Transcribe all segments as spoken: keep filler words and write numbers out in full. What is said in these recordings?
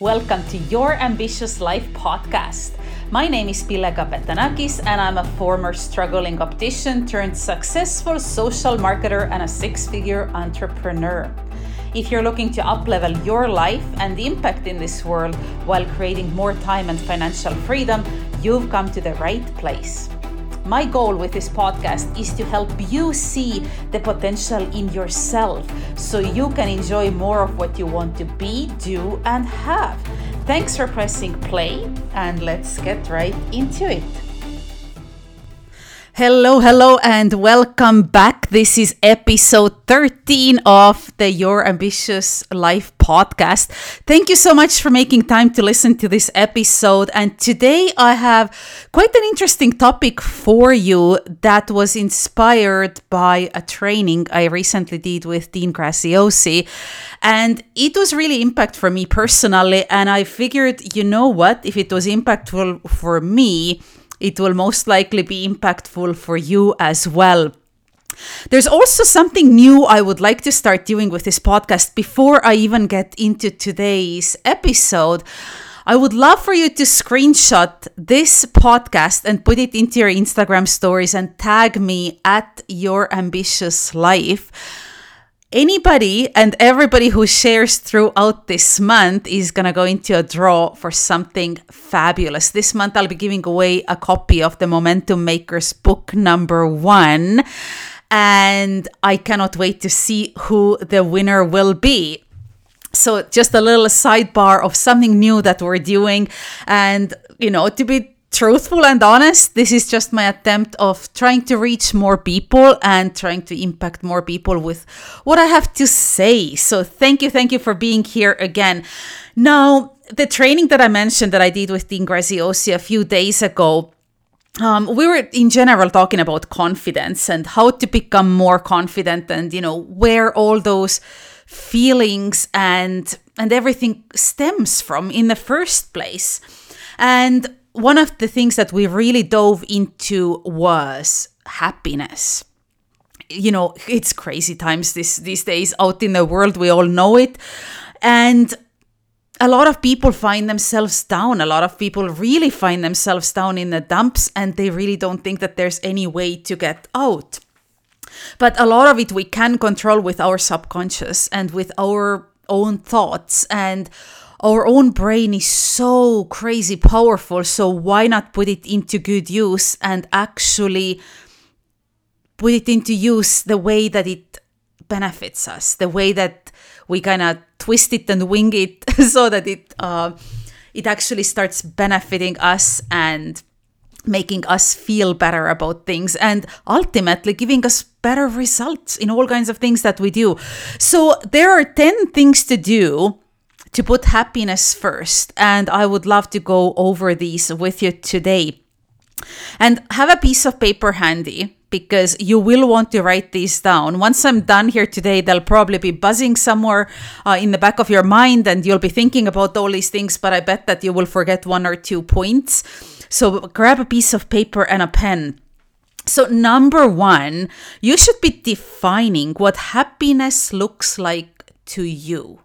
Welcome to Your Ambitious Life podcast. My name is Pille Kapetanakis and I'm a former struggling optician turned successful social marketer and a six-figure entrepreneur. If you're looking to up-level your life and impact in this world while creating more time and financial freedom, you've come to the right place. My goal with this podcast is to help you see the potential in yourself so you can enjoy more of what you want to be, do, and have. Thanks for pressing play, and let's get right into it. Hello, hello, and welcome back. This is episode thirteen of the Your Ambitious Life podcast. Thank you so much for making time to listen to this episode. And today I have quite an interesting topic for you that was inspired by a training I recently did with Dean Graziosi. And it was really impact for me personally. And I figured, you know what, if it was impactful for me, it will most likely be impactful for you as well. There's also something new I would like to start doing with this podcast before I even get into today's episode. I would love for you to screenshot this podcast and put it into your Instagram stories and tag me at Your Ambitious Life. Anybody and everybody who shares throughout this month is going to go into a draw for something fabulous. This month, I'll be giving away a copy of the Momentum Makers book number one. And I cannot wait to see who the winner will be. So just a little sidebar of something new that we're doing. And, you know, to be truthful and honest, this is just my attempt of trying to reach more people and trying to impact more people with what I have to say. So thank you, thank you for being here again. Now, the training that I mentioned that I did with Dean Graziosi a few days ago, um, we were in general talking about confidence and how to become more confident and, you know, where all those feelings and and everything stems from in the first place. And one of the things that we really dove into was happiness. You know, it's crazy times this, these days out in the world. We all know it. And a lot of people find themselves down. A lot of people really find themselves down in the dumps and they really don't think that there's any way to get out. But a lot of it we can control with our subconscious and with our own thoughts, and our own brain is so crazy powerful, so why not put it into good use and actually put it into use the way that it benefits us, the way that we kind of twist it and wing it so that it uh, it actually starts benefiting us and making us feel better about things and ultimately giving us better results in all kinds of things that we do. So there are ten things to do to put happiness first. And I would love to go over these with you today. And have a piece of paper handy because you will want to write these down. Once I'm done here today, they'll probably be buzzing somewhere uh, in the back of your mind and you'll be thinking about all these things, but I bet that you will forget one or two points. So grab a piece of paper and a pen. So number one, you should be defining what happiness looks like to you.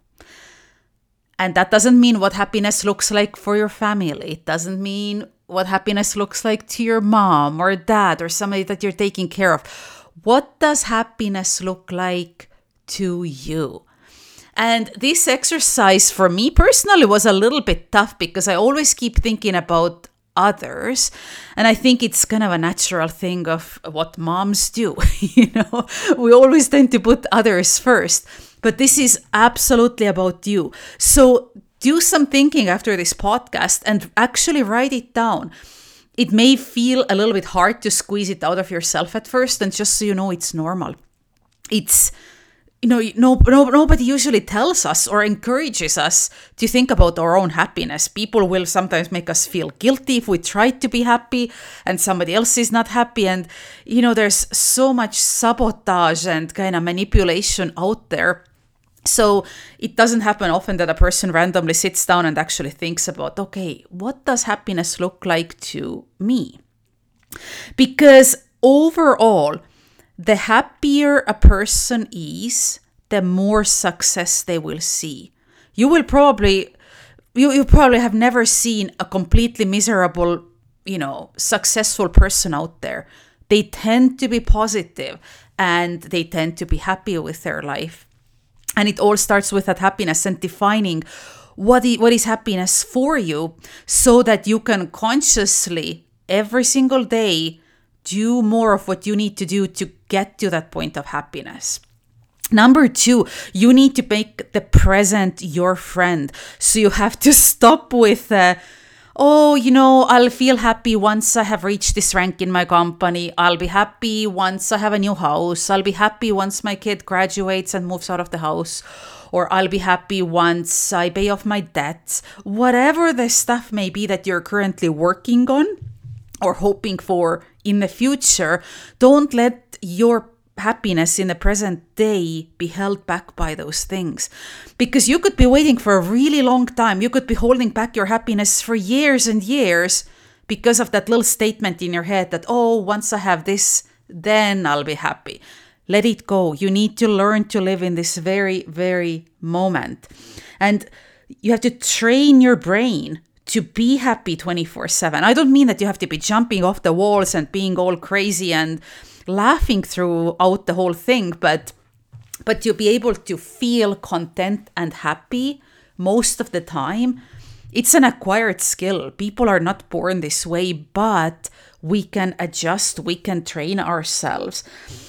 And that doesn't mean what happiness looks like for your family. It doesn't mean what happiness looks like to your mom or dad or somebody that you're taking care of. What does happiness look like to you? And this exercise for me personally was a little bit tough because I always keep thinking about others. And I think it's kind of a natural thing of what moms do. You know, we always tend to put others first. But this is absolutely about you. So do some thinking after this podcast and actually write it down. It may feel a little bit hard to squeeze it out of yourself at first, and just so you know, it's normal. It's, you know, no, no, nobody usually tells us or encourages us to think about our own happiness. People will sometimes make us feel guilty if we try to be happy and somebody else is not happy. And, you know, there's so much sabotage and kind of manipulation out there. So it doesn't happen often that a person randomly sits down and actually thinks about, okay, what does happiness look like to me? Because overall, the happier a person is, the more success they will see. You will probably you, you probably have never seen a completely miserable, you know, successful person out there. They tend to be positive and they tend to be happy with their life. And it all starts with that happiness and defining what is, what is happiness for you, so that you can consciously every single day do more of what you need to do to get to that point of happiness. Number two, you need to make the present your friend. So you have to stop with, uh, oh, you know, I'll feel happy once I have reached this rank in my company. I'll be happy once I have a new house. I'll be happy once my kid graduates and moves out of the house. Or I'll be happy once I pay off my debts. Whatever the stuff may be that you're currently working on or hoping for in the future, don't let your happiness in the present day be held back by those things. Because you could be waiting for a really long time. You could be holding back your happiness for years and years because of that little statement in your head that, oh, once I have this, then I'll be happy. Let it go. You need to learn to live in this very, very moment. And you have to train your brain to be happy twenty-four seven. I don't mean that you have to be jumping off the walls and being all crazy and laughing throughout the whole thing, but but to be able to feel content and happy most of the time. It's an acquired skill. People are not born this way, but we can adjust, we can train ourselves.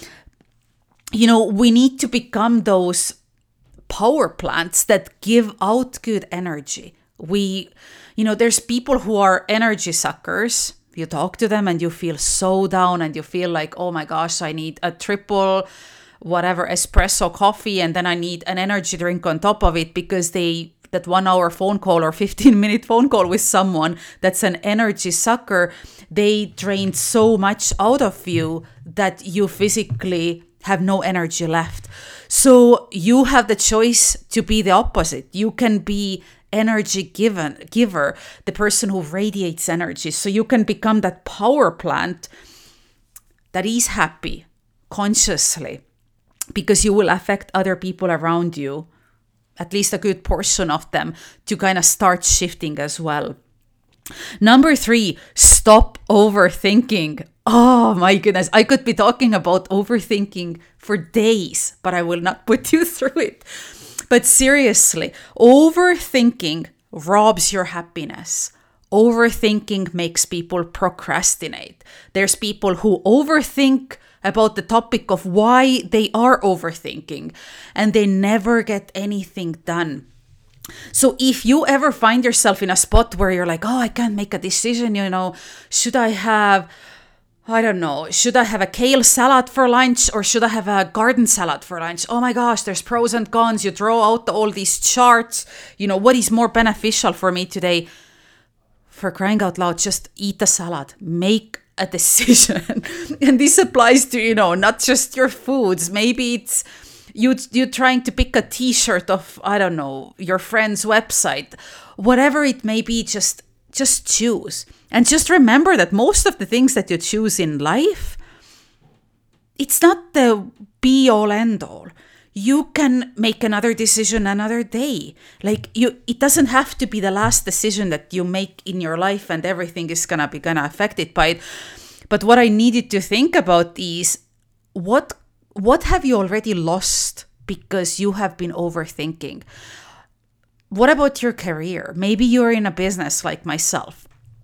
You know, we need to become those power plants that give out good energy. We, you know, there's people who are energy suckers. You talk to them and you feel so down and you feel like, oh my gosh, I need a triple whatever espresso coffee and then I need an energy drink on top of it, because they that one hour phone call or fifteen minute phone call with someone that's an energy sucker, they drain so much out of you that you physically have no energy left. So you have the choice to be the opposite. You can be energy given giver, the person who radiates energy. So you can become that power plant that is happy consciously, because you will affect other people around you, at least a good portion of them, to kind of start shifting as well. Number three, stop overthinking. Oh my goodness, I could be talking about overthinking for days, but I will not put you through it. But seriously, overthinking robs your happiness. Overthinking makes people procrastinate. There's people who overthink about the topic of why they are overthinking, and they never get anything done. So if you ever find yourself in a spot where you're like, oh, I can't make a decision, you know, should I have, I don't know, should I have a kale salad for lunch or should I have a garden salad for lunch? Oh my gosh, there's pros and cons. You draw out all these charts. You know, what is more beneficial for me today? For crying out loud, just eat a salad. Make a decision. And this applies to, you know, not just your foods. Maybe it's you you trying to pick a t-shirt of, I don't know, your friend's website. Whatever it may be, just just choose. And just remember that most of the things that you choose in life, it's not the be all end all. You can make another decision another day. Like you, it doesn't have to be the last decision that you make in your life and everything is gonna be gonna affected by it. But what I needed to think about is what what have you already lost because you have been overthinking? What about your career? Maybe you're in a business like myself.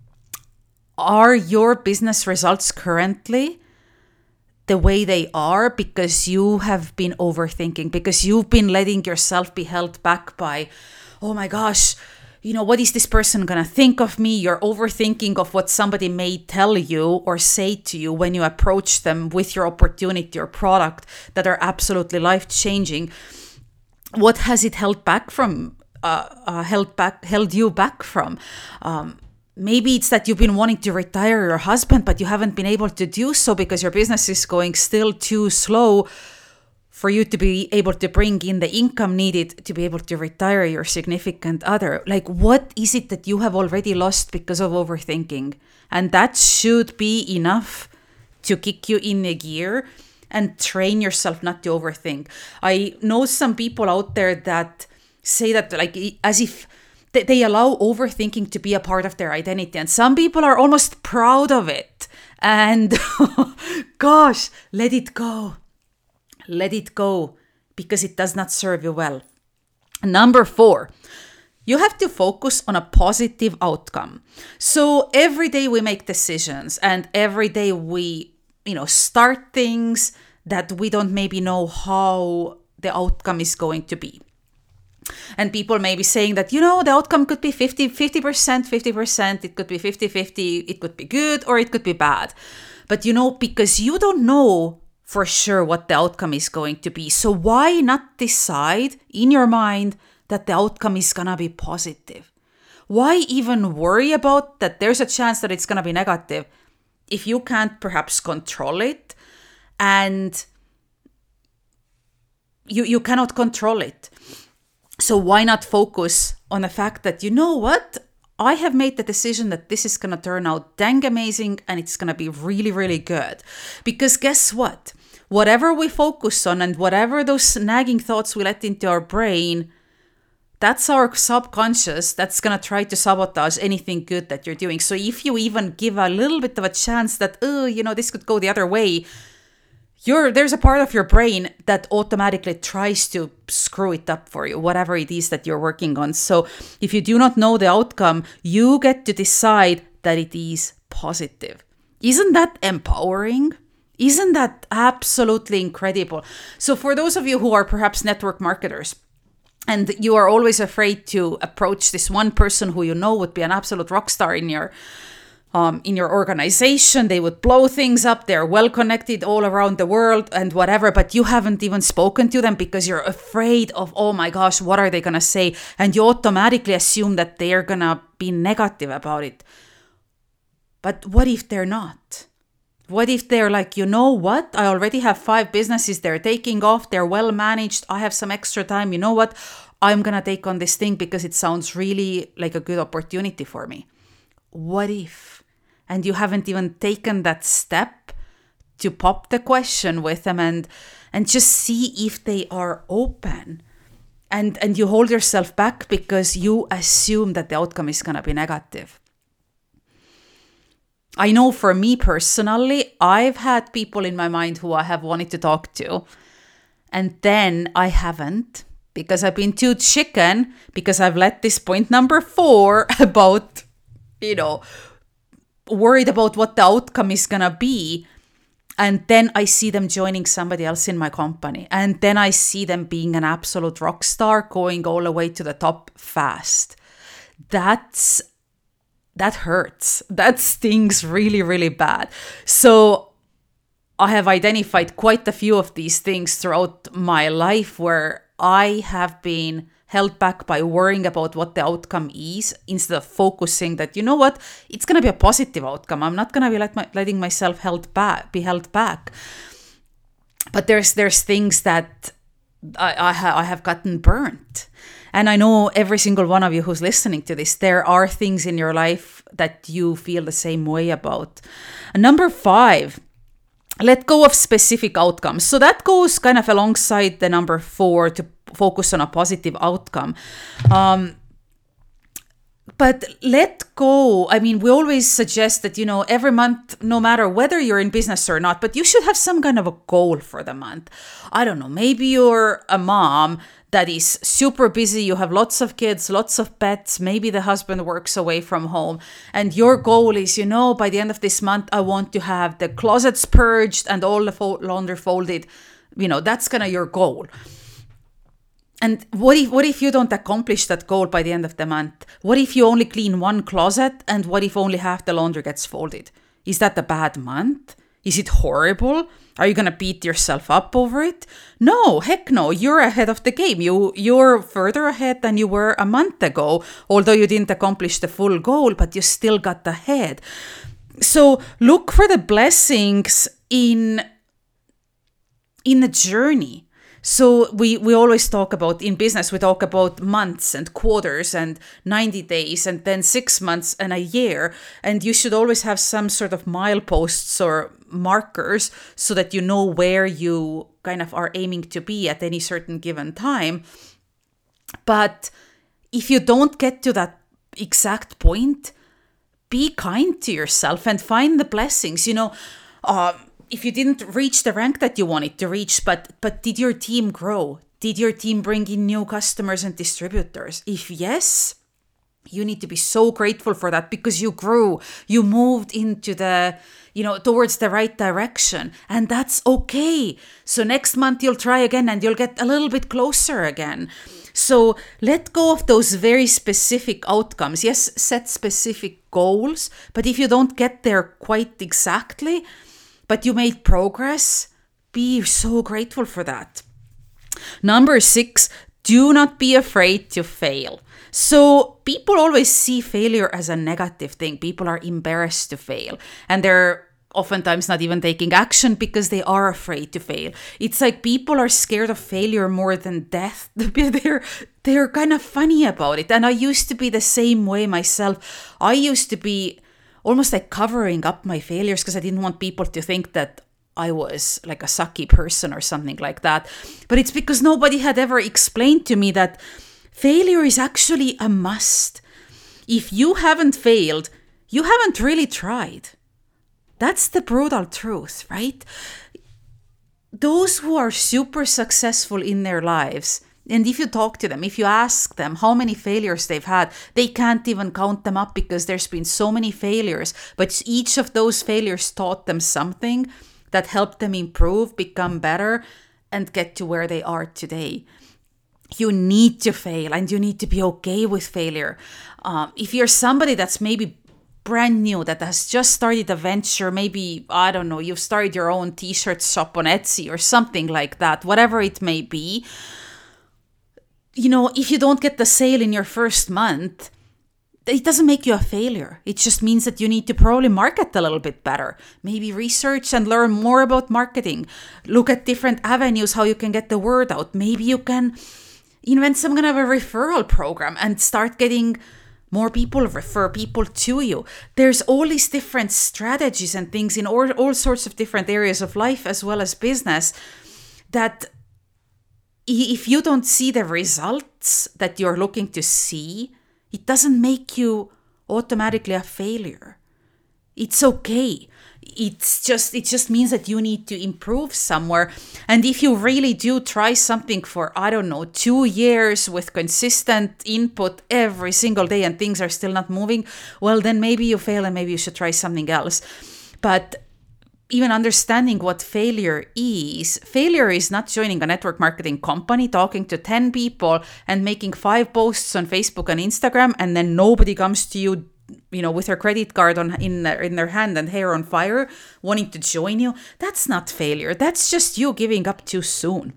Are your business results currently the way they are because you have been overthinking, because you've been letting yourself be held back by, oh my gosh, you know, what is this person going to think of me? You're overthinking of what somebody may tell you or say to you when you approach them with your opportunity or product that are absolutely life-changing. What has it held back from, uh, uh, held back, held you back from? Um, Maybe it's that you've been wanting to retire your husband, but you haven't been able to do so because your business is going still too slow for you to be able to bring in the income needed to be able to retire your significant other. Like, what is it that you have already lost because of overthinking? And that should be enough to kick you in a gear and train yourself not to overthink. I know some people out there that say that like as if th- they allow overthinking to be a part of their identity. And some people are almost proud of it. And gosh, let it go. Let it go, because it does not serve you well. Number four, you have to focus on a positive outcome. So every day we make decisions, and every day we, you know, start things that we don't maybe know how the outcome is going to be. And people may be saying that, you know, the outcome could be fifty, fifty percent, fifty percent. It could be fifty, fifty. It could be good or it could be bad. But, you know, because you don't know for sure what the outcome is going to be. So why not decide in your mind that the outcome is going to be positive? Why even worry about that there's a chance that it's going to be negative if you can't perhaps control it, and you, you cannot control it? So why not focus on the fact that, you know what, I have made the decision that this is going to turn out dang amazing and it's going to be really, really good. Because guess what? Whatever we focus on and whatever those nagging thoughts we let into our brain, that's our subconscious that's going to try to sabotage anything good that you're doing. So if you even give a little bit of a chance that, oh, you know, this could go the other way, You're, there's a part of your brain that automatically tries to screw it up for you, whatever it is that you're working on. So if you do not know the outcome, you get to decide that it is positive. Isn't that empowering? Isn't that absolutely incredible? So for those of you who are perhaps network marketers, and you are always afraid to approach this one person who you know would be an absolute rock star in your Um, in your organization, they would blow things up, they're well connected all around the world and whatever, but you haven't even spoken to them because you're afraid of, oh my gosh, what are they going to say? And you automatically assume that they're going to be negative about it. But what if they're not? What if they're like, you know what? I already have five businesses, they're taking off, they're well managed, I have some extra time. You know what? I'm going to take on this thing because it sounds really like a good opportunity for me. What if? And you haven't even taken that step to pop the question with them and and just see if they are open. And, and you hold yourself back because you assume that the outcome is going to be negative. I know for me personally, I've had people in my mind who I have wanted to talk to. And then I haven't, because I've been too chicken, because I've let this point number four about, you know, worried about what the outcome is going to be. And then I see them joining somebody else in my company. And then I see them being an absolute rock star, going all the way to the top fast. That's, that hurts. That stings really, really bad. So I have identified quite a few of these things throughout my life where I have been held back by worrying about what the outcome is instead of focusing that, you know what, it's going to be a positive outcome. I'm not going to be let my, letting myself held back, be held back. But there's there's things that I, I, ha- I have gotten burnt. And I know every single one of you who's listening to this, there are things in your life that you feel the same way about. And number five, let go of specific outcomes. So that goes kind of alongside the number four, to focus on a positive outcome. Um, but let go. I mean, we always suggest that, you know, every month, no matter whether you're in business or not, but you should have some kind of a goal for the month. I don't know, maybe you're a mom that is super busy. You have lots of kids, lots of pets. Maybe the husband works away from home. And your goal is, you know, by the end of this month, I want to have the closets purged and all the fo- laundry folded. You know, that's kind of your goal. And what if what if you don't accomplish that goal by the end of the month? What if you only clean one closet, and what if only half the laundry gets folded? Is that a bad month? Is it horrible? Are you going to beat yourself up over it? No, heck no. You're ahead of the game. You, you're further ahead than you were a month ago, although you didn't accomplish the full goal, but you still got ahead. So look for the blessings in, in the journey. So we, we always talk about, in business, we talk about months and quarters and ninety days and then six months and a year. And you should always have some sort of mileposts or markers so that you know where you kind of are aiming to be at any certain given time. But if you don't get to that exact point, be kind to yourself and find the blessings. You know, uh, if you didn't reach the rank that you wanted to reach, but but did your team grow? Did your team bring in new customers and distributors? If yes, you need to be so grateful for that, because you grew, you moved into the, you know, towards the right direction, and that's okay. So next month you'll try again and you'll get a little bit closer again. So let go of those very specific outcomes. Yes, set specific goals, but if you don't get there quite exactly, but you made progress, be so grateful for that. Number six, do not be afraid to fail. So people always see failure as a negative thing. People are embarrassed to fail, and they're oftentimes not even taking action because they are afraid to fail. It's like people are scared of failure more than death. They're, they're kind of funny about it. And I used to be the same way myself. I used to be almost like covering up my failures because I didn't want people to think that I was like a sucky person or something like that. But it's because nobody had ever explained to me that failure is actually a must. If you haven't failed, you haven't really tried. That's the brutal truth, right? Those who are super successful in their lives, and if you talk to them, if you ask them how many failures they've had, they can't even count them up because there's been so many failures. But each of those failures taught them something that helped them improve, become better, and get to where they are today. You need to fail, and you need to be okay with failure. Um, if you're somebody that's maybe brand new, that has just started a venture, maybe, I don't know, you've started your own t-shirt shop on Etsy or something like that, whatever it may be, you know, if you don't get the sale in your first month, it doesn't make you a failure. It just means that you need to probably market a little bit better. Maybe research and learn more about marketing. Look at different avenues, how you can get the word out. Maybe you can invent some kind of a referral program and start getting more people, refer people to you. There's all these different strategies and things in all, all sorts of different areas of life as well as business that if you don't see the results that you're looking to see, it doesn't make you automatically a failure. It's okay. It's just, it just means that you need to improve somewhere. And if you really do try something for, I don't know, two years with consistent input every single day and things are still not moving, well, then maybe you fail and maybe you should try something else. But even understanding what failure is, failure is not joining a network marketing company, talking to ten people and making five posts on Facebook and Instagram, and then nobody comes to you, you know, with their credit card on in their, in their hand and hair on fire, wanting to join you. That's not failure. That's just you giving up too soon.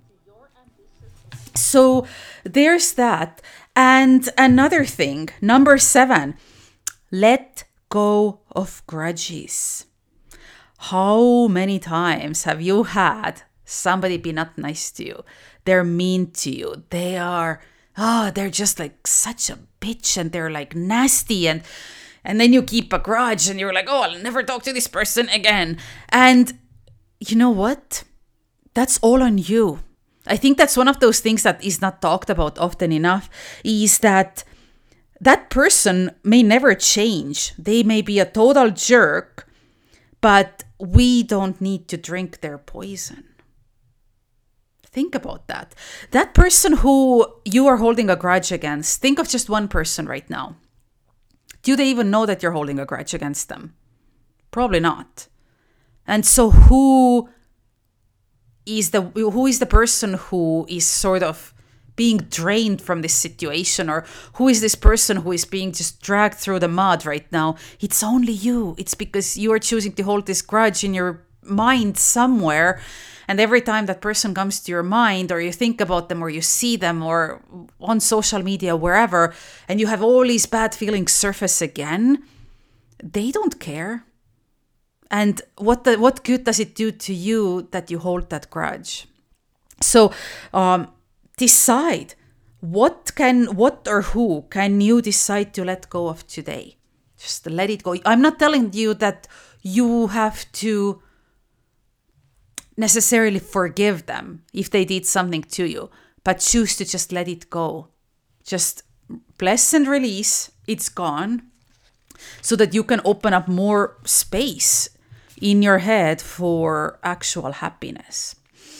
So there's that. And another thing, number seven, let go of grudges. How many times have you had somebody be not nice to you? They're mean to you. They are, oh, they're just like such a bitch, and they're like nasty, and and then you keep a grudge and you're like, oh, I'll never talk to this person again. And you know what? That's all on you. I think that's one of those things that is not talked about often enough, is that that person may never change. They may be a total jerk, but we don't need to drink their poison. Think about that. That person who you are holding a grudge against, think of just one person right now. Do they even know that you're holding a grudge against them? Probably not. And so who is the who is the person who is sort of being drained from this situation, or who is this person who is being just dragged through the mud right now? It's only you. It's because you are choosing to hold this grudge in your mind somewhere. And every time that person comes to your mind, or you think about them, or you see them, or on social media, wherever, and you have all these bad feelings surface again, they don't care. And what the, what good does it do to you that you hold that grudge? So um, decide what can, what or who can you decide to let go of today. Just let it go. I'm not telling you that you have to necessarily forgive them if they did something to you, but choose to just let it go. Just bless and release, it's gone, so that you can open up more space in your head for actual happiness.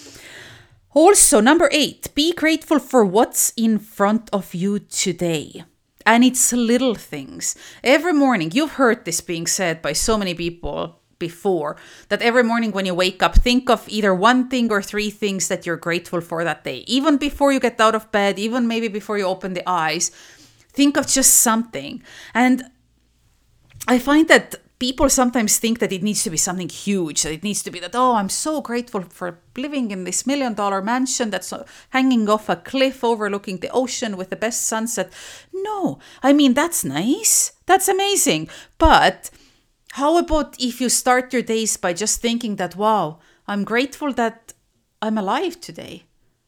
Also, number eight, be grateful for what's in front of you today. And it's little things. Every morning, you've heard this being said by so many people before, that every morning when you wake up, think of either one thing or three things that you're grateful for that day. Even before you get out of bed, even maybe before you open the eyes, think of just something. And I find that people sometimes think that it needs to be something huge, that it needs to be that, oh, I'm so grateful for living in this million dollar mansion that's hanging off a cliff overlooking the ocean with the best sunset. No, I mean, that's nice. That's amazing. But how about if you start your days by just thinking that, wow, I'm grateful that I'm alive today.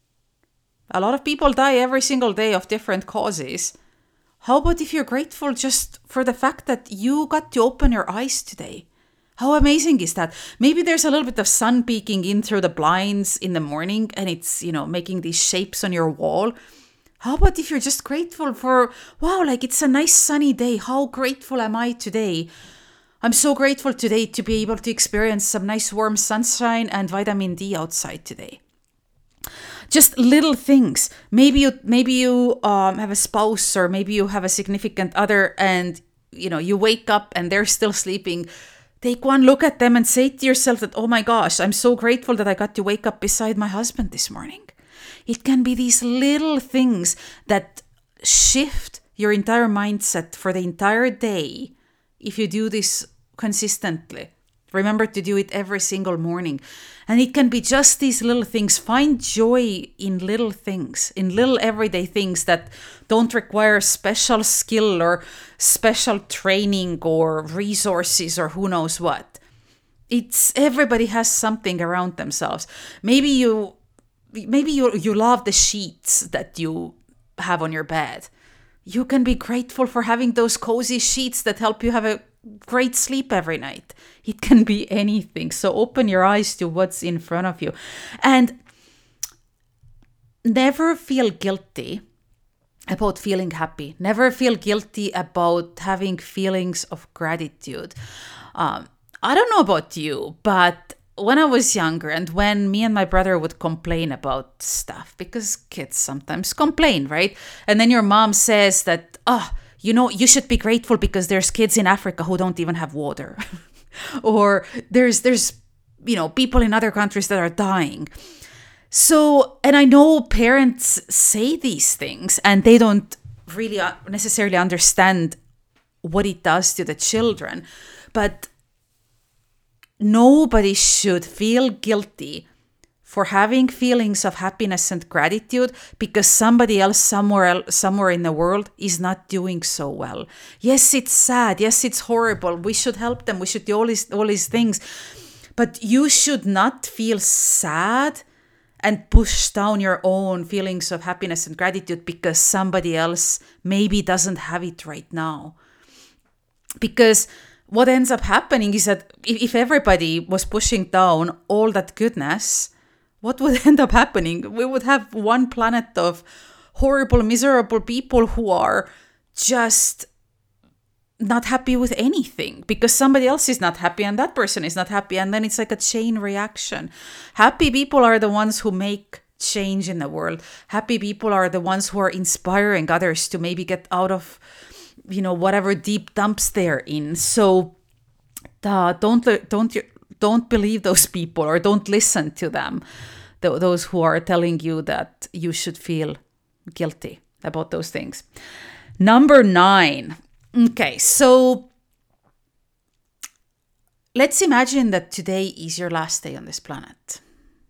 A lot of people die every single day of different causes. How about if you're grateful just for the fact that you got to open your eyes today? How amazing is that? Maybe there's a little bit of sun peeking in through the blinds in the morning and it's, you know, making these shapes on your wall. How about if you're just grateful for, wow, like it's a nice sunny day. How grateful am I today? I'm so grateful today to be able to experience some nice warm sunshine and vitamin D outside today. Just little things. Maybe you maybe you um, have a spouse, or maybe you have a significant other, and you know you wake up and they're still sleeping. Take one look at them and say to yourself that, oh my gosh, I'm so grateful that I got to wake up beside my husband this morning. It can be these little things that shift your entire mindset for the entire day if you do this consistently. Remember to do it every single morning. And it can be just these little things. Find joy in little things, in little everyday things that don't require special skill or special training or resources or who knows what. It's everybody has something around themselves. Maybe you maybe you you love the sheets that you have on your bed. You can be grateful for having those cozy sheets that help you have a great sleep every night. It can be anything. So open your eyes to what's in front of you. And never feel guilty about feeling happy. Never feel guilty about having feelings of gratitude. Um, I don't know about you, but when I was younger and when me and my brother would complain about stuff, because kids sometimes complain, right? And then your mom says that, oh, you know, you should be grateful because there's kids in Africa who don't even have water. Or there's, there's, you know, people in other countries that are dying. So, and I know parents say these things and they don't really necessarily understand what it does to the children. But nobody should feel guilty for having feelings of happiness and gratitude because somebody else somewhere else, somewhere in the world is not doing so well. Yes, it's sad. Yes, it's horrible. We should help them. We should do all these, all these things. But you should not feel sad and push down your own feelings of happiness and gratitude because somebody else maybe doesn't have it right now. Because what ends up happening is that if everybody was pushing down all that goodness, what would end up happening? We would have one planet of horrible, miserable people who are just not happy with anything because somebody else is not happy and that person is not happy. And then it's like a chain reaction. Happy people are the ones who make change in the world. Happy people are the ones who are inspiring others to maybe get out of, you know, whatever deep dumps they're in. So uh, don't, don't, don't believe those people or don't listen to them. Th- those who are telling you that you should feel guilty about those things. Number nine. Okay, so let's imagine that today is your last day on this planet.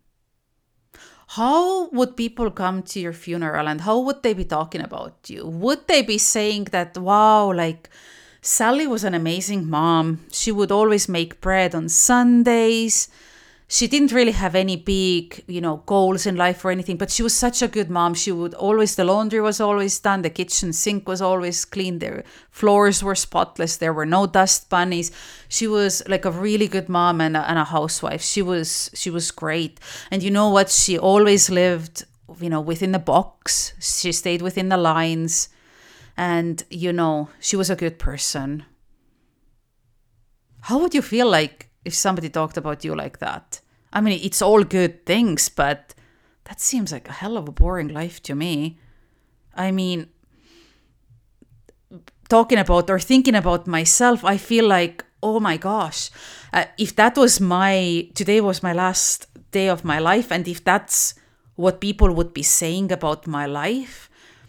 How would people come to your funeral and how would they be talking about you? Would they be saying that, wow, like Sally was an amazing mom. She would always make bread on Sundays. She didn't really have any big, you know, goals in life or anything, but she was such a good mom. She would always, the laundry was always done. The kitchen sink was always clean. The floors were spotless. There were no dust bunnies. She was like a really good mom and a, and a housewife. She was, she was great. And you know what? She always lived, you know, within the box. She stayed within the lines. and, you know, she was a good person. How would you feel like if somebody talked about you like that? I mean, it's all good things, but that seems like a hell of a boring life to me. I mean, talking about or thinking about myself, I feel like, oh my gosh, uh, if that was my, today was my last day of my life, and if that's what people would be saying about my life,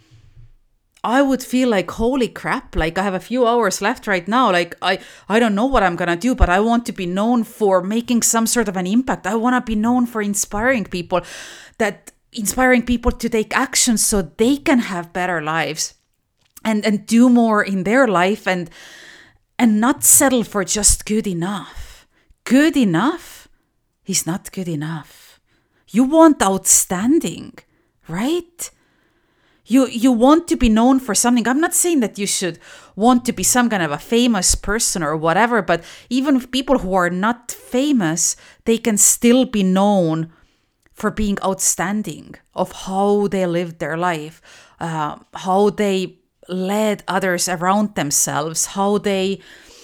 I would feel like, holy crap, like I have a few hours left right now. Like I, I don't know what I'm going to do, but I want to be known for making some sort of an impact. I want to be known for inspiring people, that inspiring people to take action so they can have better lives and, and do more in their life, and, and not settle for just good enough. Good enough is not good enough. You want outstanding, right? You you want to be known for something. I'm not saying that you should want to be some kind of a famous person or whatever, but even with people who are not famous, they can still be known for being outstanding of how they lived their life, uh, how they led others around themselves, how they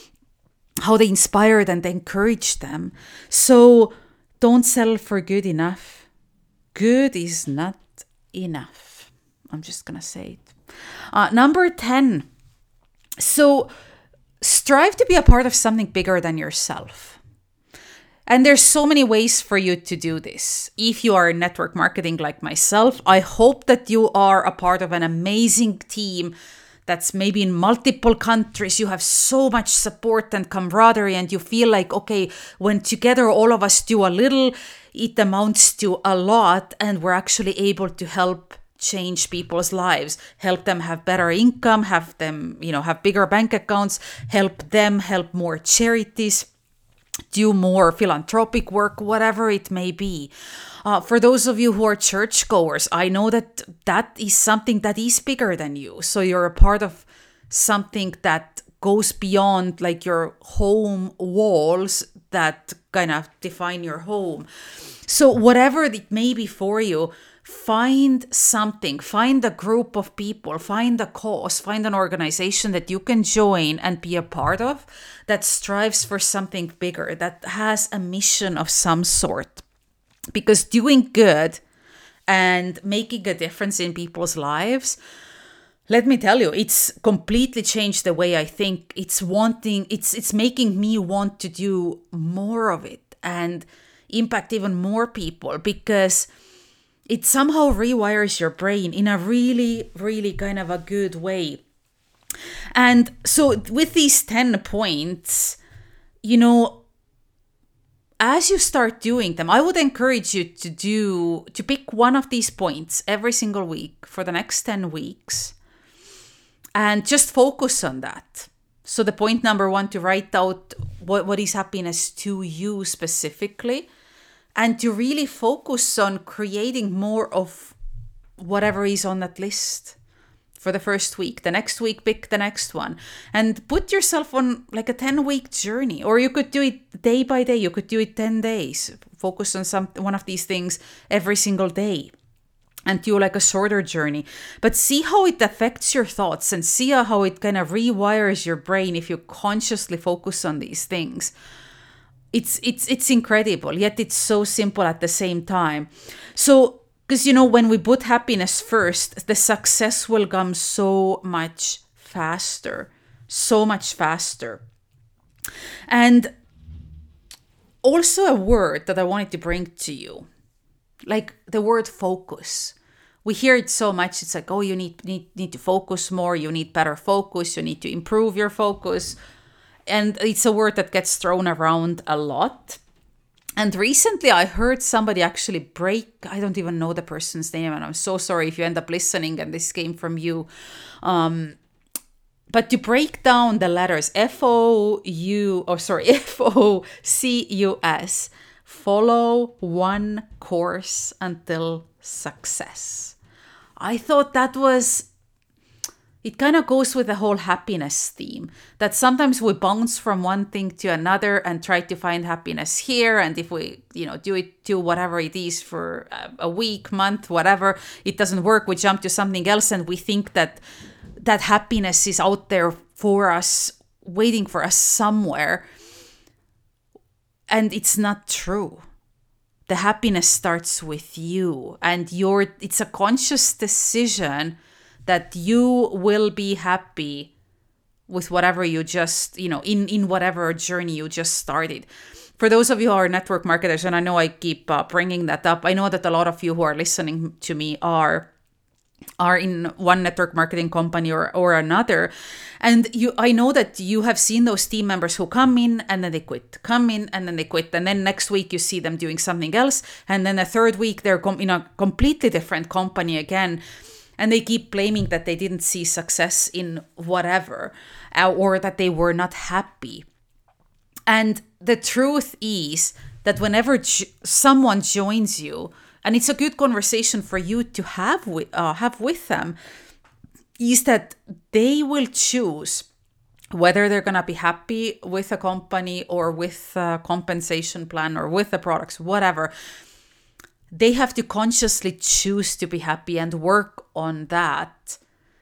how they inspired and encouraged them. So don't settle for good enough. Good is not enough. I'm just going to say it. Uh, number ten. So strive to be a part of something bigger than yourself. And there's so many ways for you to do this. If you are in network marketing like myself, I hope that you are a part of an amazing team that's maybe in multiple countries. You have so much support and camaraderie, and you feel like, okay, when together all of us do a little, it amounts to a lot, and we're actually able to help change people's lives, help them have better income, have them, you know, have bigger bank accounts, help them help more charities, do more philanthropic work, whatever it may be. Uh, for those of you who are churchgoers, I know that that is something that is bigger than you. So you're a part of something that goes beyond like your home walls that kind of define your home. So whatever it may be for you, find something, find a group of people, find a cause, find an organization that you can join and be a part of that strives for something bigger, that has a mission of some sort. Because doing good and making a difference in people's lives, let me tell you, it's completely changed the way I think. It's wanting, it's it's making me want to do more of it and impact even more people, because it somehow rewires your brain in a really, really kind of a good way. And so with these ten points, you know, as you start doing them, I would encourage you to do, to pick one of these points every single week for the next ten weeks and just focus on that. So the point number one, to write out what, what is happiness to you specifically, and to really focus on creating more of whatever is on that list for the first week. The next week, pick the next one. And put yourself on like a ten-week journey. Or you could do it day by day. You could do it ten days. Focus on some one of these things every single day. And do like a shorter journey. But see how it affects your thoughts, and see how it kind of rewires your brain if you consciously focus on these things. It's it's it's incredible, yet it's so simple at the same time. So, because, you know, when we put happiness first, the success will come so much faster, so much faster. And also a word that I wanted to bring to you, like the word focus. We hear it so much. It's like, oh, you need need need to focus more. You need better focus. You need to improve your focus. And it's a word that gets thrown around a lot. And recently I heard somebody actually break, I don't even know the person's name, and I'm so sorry if you end up listening and this came from you. Um, but to break down the letters F O U, or sorry, F O C U S, follow one course until success. I thought that was, it kind of goes with the whole happiness theme, that sometimes we bounce from one thing to another and try to find happiness here. And if we, you know, do it, do whatever it is for a week, month, whatever, it doesn't work. We jump to something else and we think that that happiness is out there for us, waiting for us somewhere. And it's not true. The happiness starts with you, and your it's a conscious decision that you will be happy with whatever you just, you know, in, in whatever journey you just started. For those of you who are network marketers, and I know I keep uh, bringing that up, I know that a lot of you who are listening to me are are in one network marketing company or, or another. And you, I know that you have seen those team members who come in and then they quit, come in and then they quit. And then next week you see them doing something else. And then the third week they're com- in a completely different company again. And they keep blaming that they didn't see success in whatever, uh, or that they were not happy. And the truth is that whenever j- someone joins you, and it's a good conversation for you to have with, uh, have with them, is that they will choose whether they're going to be happy with a company or with a compensation plan or with the products, whatever. They have to consciously choose to be happy and work on that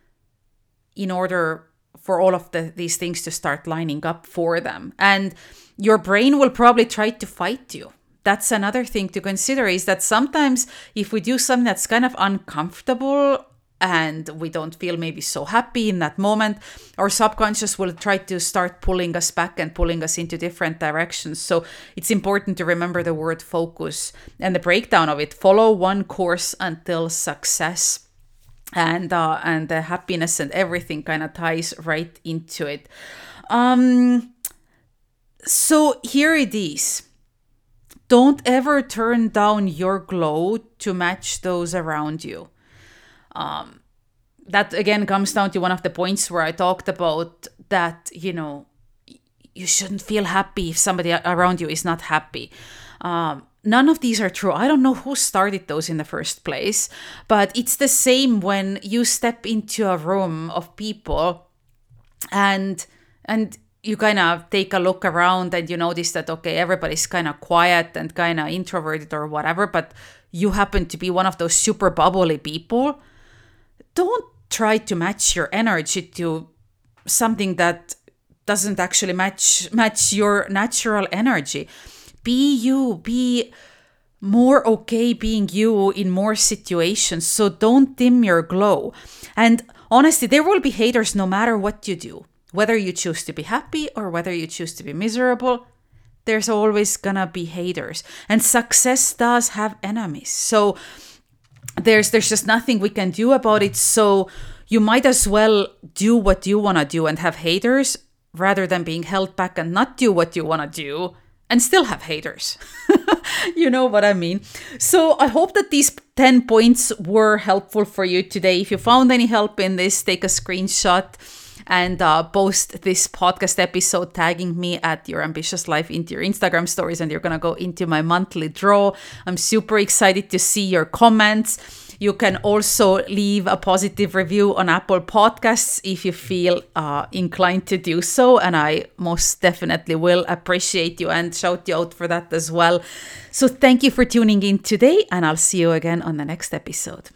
in order for all of the, these things to start lining up for them. And your brain will probably try to fight you. That's another thing to consider, is that sometimes if we do something that's kind of uncomfortable and we don't feel maybe so happy in that moment, our subconscious will try to start pulling us back and pulling us into different directions. So it's important to remember the word focus and the breakdown of it. Follow one course until success. And uh, and the happiness and everything kind of ties right into it. Um, so here it is. Don't ever turn down your glow to match those around you. Um, that again comes down to one of the points where I talked about that, you know, you shouldn't feel happy if somebody around you is not happy. Um, none of these are true. I don't know who started those in the first place, but it's the same when you step into a room of people and and you kind of take a look around and you notice that, okay, everybody's kind of quiet and kind of introverted or whatever, but you happen to be one of those super bubbly people. Don't try to match your energy to something that doesn't actually match match your natural energy. Be you, be more okay being you in more situations. So don't dim your glow. And honestly, there will be haters no matter what you do. Whether you choose to be happy or whether you choose to be miserable, there's always gonna be haters. And success does have enemies. So there's there's just nothing we can do about it. So you might as well do what you wanna do and have haters rather than being held back and not do what you wanna do and still have haters. You know what I mean? So I hope that these ten points were helpful for you today. If you found any help in this, take a screenshot and uh, post this podcast episode tagging me at Your Ambitious Life into your Instagram stories, and you're going to go into my monthly draw. I'm super excited to see your comments. You can also leave a positive review on Apple Podcasts if you feel uh, inclined to do so, and I most definitely will appreciate you and shout you out for that as well. So thank you for tuning in today, and I'll see you again on the next episode.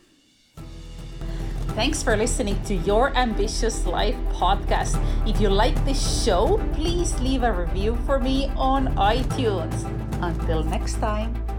Thanks for listening to Your Ambitious Life podcast. If you like this show, please leave a review for me on iTunes. Until next time.